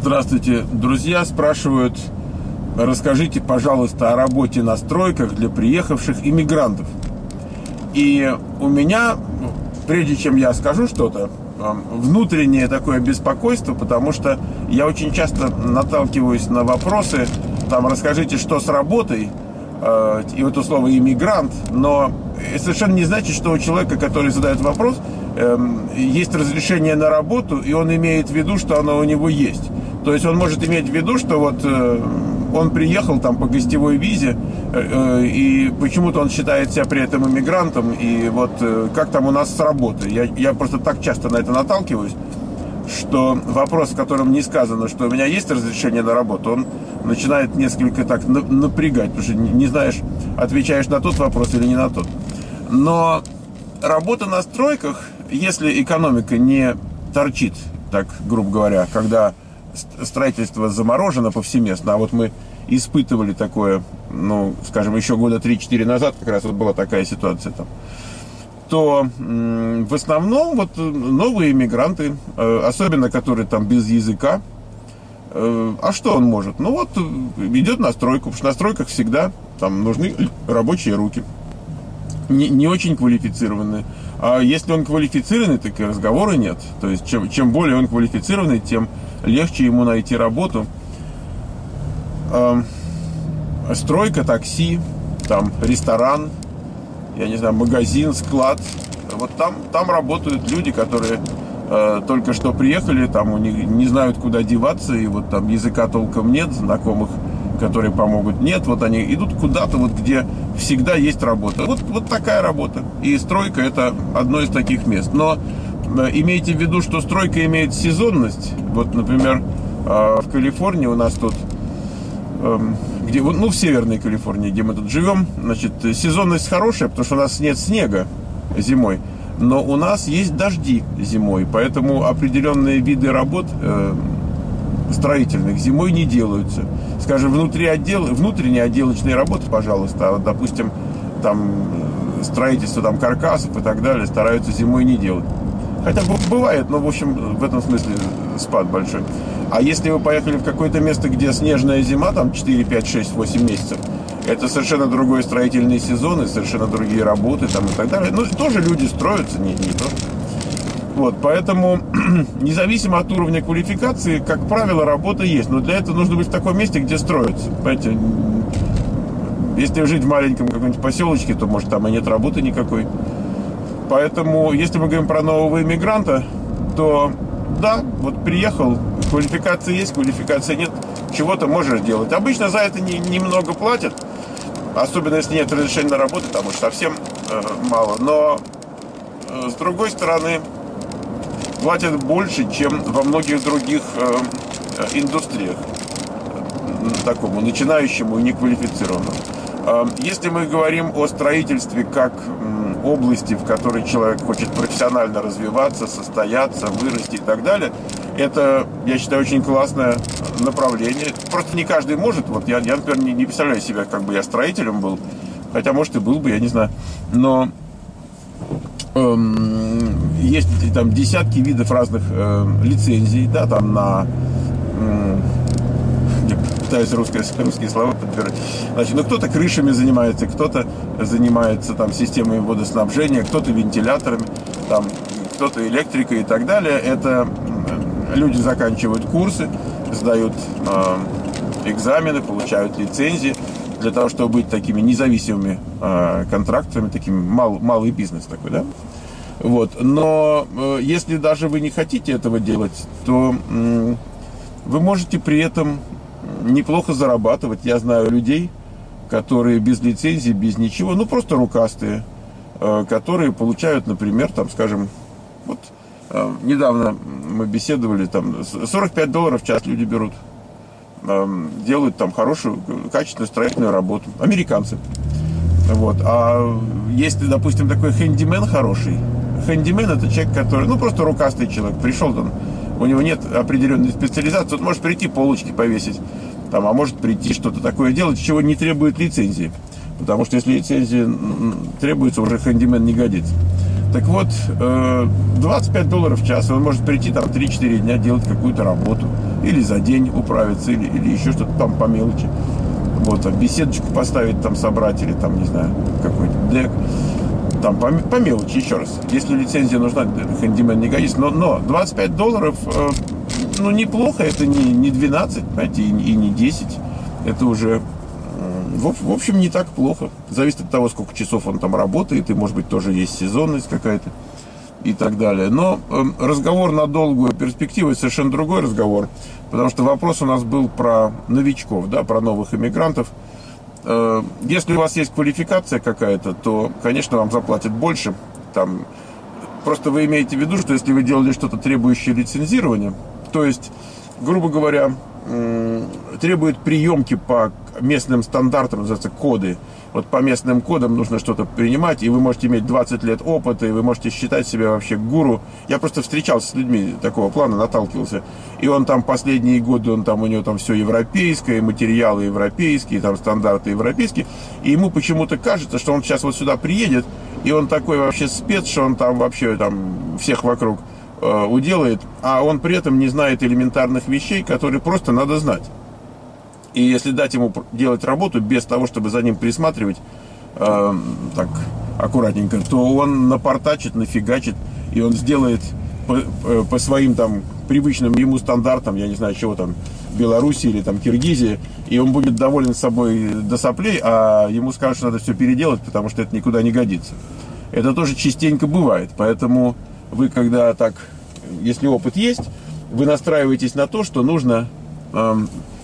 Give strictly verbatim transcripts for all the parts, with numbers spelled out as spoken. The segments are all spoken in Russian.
Здравствуйте, друзья. Спрашивают, расскажите, пожалуйста, о работе на стройках для приехавших иммигрантов. И у меня, прежде чем я скажу что-то, внутреннее такое беспокойство, потому что я очень часто наталкиваюсь на вопросы, там, расскажите, что с работой, и вот это слово «иммигрант», но это совершенно не значит, что у человека, который задает вопрос, есть разрешение на работу, и он имеет в виду, что оно у него есть. То есть он может иметь в виду, что вот он приехал там по гостевой визе, и почему-то он считает себя при этом иммигрантом, и вот как там у нас с работой. Я, я просто так часто на это наталкиваюсь, что вопрос, в котором не сказано, что у меня есть разрешение на работу, он начинает несколько так напрягать, потому что не знаешь, отвечаешь на тот вопрос или не на тот. Но работа на стройках, если экономика не торчит, так грубо говоря, когда строительство заморожено повсеместно, а вот мы испытывали такое, ну, скажем, еще года три-четыре назад, как раз вот была такая ситуация там, то м, в основном вот новые иммигранты, э, особенно которые там без языка, э, а что он может? Ну вот идет на стройку, потому что на стройках всегда там нужны рабочие руки, не, не очень квалифицированные. А если он квалифицированный, так и разговора нет. То есть чем, чем более он квалифицированный, тем легче ему найти работу. Э, стройка, такси, там ресторан, я не знаю, магазин, склад. Вот там, там работают люди, которые э, только что приехали, там у них не знают, куда деваться, и вот там языка толком нет, знакомых, которые помогут, нет. Вот они идут куда-то, вот где всегда есть работа. Вот, вот такая работа. И стройка – это одно из таких мест. Но э, имейте в виду, что стройка имеет сезонность. Вот, например, э, в Калифорнии у нас тут, э, где, ну, в Северной Калифорнии, где мы тут живем, значит, сезонность хорошая, потому что у нас нет снега зимой, но у нас есть дожди зимой, поэтому определенные виды работ э, строительных зимой не делаются. Скажем, внутри отдел, внутренние отделочные работы, пожалуйста, а вот, допустим, там строительство там каркасов и так далее стараются зимой не делать. Хотя бывает, но, в общем, в этом смысле спад большой. А если вы поехали в какое-то место, где снежная зима, там четыре, пять, шесть, восемь месяцев, это совершенно другой строительный сезон и совершенно другие работы там и так далее. Ну, тоже люди строятся, не, не то. Вот, поэтому, независимо от уровня квалификации, как правило, работа есть. Но для этого нужно быть в таком месте, где строятся. Понимаете, если жить в маленьком каком-нибудь поселочке, то, может, там и нет работы никакой. Поэтому, если мы говорим про нового иммигранта, то, да, вот приехал, квалификация есть, квалификации нет, чего-то можешь делать. Обычно за это не, немного платят, особенно если нет разрешения на работу, там уж совсем э, мало. Но, э, с другой стороны, платят больше, чем во многих других э, индустриях, такому начинающему и неквалифицированному. Э, если мы говорим о строительстве как э, области, в которой человек хочет профессионально развиваться, состояться, вырасти и так далее, это, я считаю, очень классное направление. Просто не каждый может. Вот я, я например, не, не представляю себя, как бы я строителем был, хотя, может, и был бы, я не знаю. Но есть там десятки видов разных э, лицензий, да, там на э, я пытаюсь русские, русские слова подбирать. Значит, ну кто-то крышами занимается, кто-то занимается там системой водоснабжения, кто-то вентиляторами, там кто-то электрикой и так далее. Это люди заканчивают курсы, сдают э, экзамены, получают лицензии для того, чтобы быть такими независимыми э, контракторами, таким мал, малый бизнес такой, да. Вот. Но э, если даже вы не хотите этого делать, то э, вы можете при этом неплохо зарабатывать. Я знаю людей, которые без лицензии, без ничего, ну просто рукастые, э, которые получают, например, там, скажем, вот э, недавно мы беседовали, там сорок пять долларов в час люди берут, э, делают там хорошую, качественную строительную работу. Американцы. Вот. А если, допустим, такой хэндимен хороший, хэндимен — это человек, который, ну, просто рукастый человек, пришел там, у него нет определенной специализации, он может прийти полочки повесить, там, а может прийти что-то такое делать, чего не требует лицензии. Потому что если лицензия требуется, уже хэндимен не годится. Так вот, двадцать пять долларов в час, он может прийти там три-четыре дня делать какую-то работу. или за день управиться, или, или еще что-то там по мелочи. Вот, а беседочку поставить, там собрать, или там, не знаю, какой-то дек. Там по, по мелочи, еще раз. Если лицензия нужна, хэндимен не годится. Но, но двадцать пять долларов, э, ну, неплохо, это не, не двенадцать, понимаете, и, и не десять. Это уже, э, в, в общем, не так плохо. Зависит от того, сколько часов он там работает, и, может быть, тоже есть сезонность какая-то и так далее. Но э, разговор на долгую перспективу — это совершенно другой разговор, потому что вопрос у нас был про новичков, да, про новых иммигрантов. Если у вас есть квалификация какая-то, то, конечно, вам заплатят больше. Там, просто вы имеете в виду, что если вы делали что-то требующее лицензирования, то есть, грубо говоря, требует приемки по местным стандартам, называется коды. Вот по местным кодам нужно что-то принимать, и вы можете иметь двадцать лет опыта, и вы можете считать себя вообще гуру. Я просто встречался с людьми такого плана, наталкивался. И он там последние годы, он там, у него там все европейское, материалы европейские, там стандарты европейские. И ему почему-то кажется, что он сейчас вот сюда приедет, и он такой вообще спец, что он там вообще там всех вокруг э, уделает, а он при этом не знает элементарных вещей, которые просто надо знать. И если дать ему делать работу без того, чтобы за ним присматривать э, так аккуратненько, то он напортачит, нафигачит, и он сделает по, по своим там привычным ему стандартам, я не знаю, чего там, Беларуси или там Киргизии, и он будет доволен собой до соплей, а ему скажут, что надо все переделать, потому что это никуда не годится. Это тоже частенько бывает, поэтому вы, когда так, если опыт есть, вы настраиваетесь на то, что нужно э,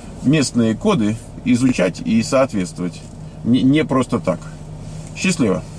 местные коды изучать и соответствовать. Не, не просто так. Счастливо!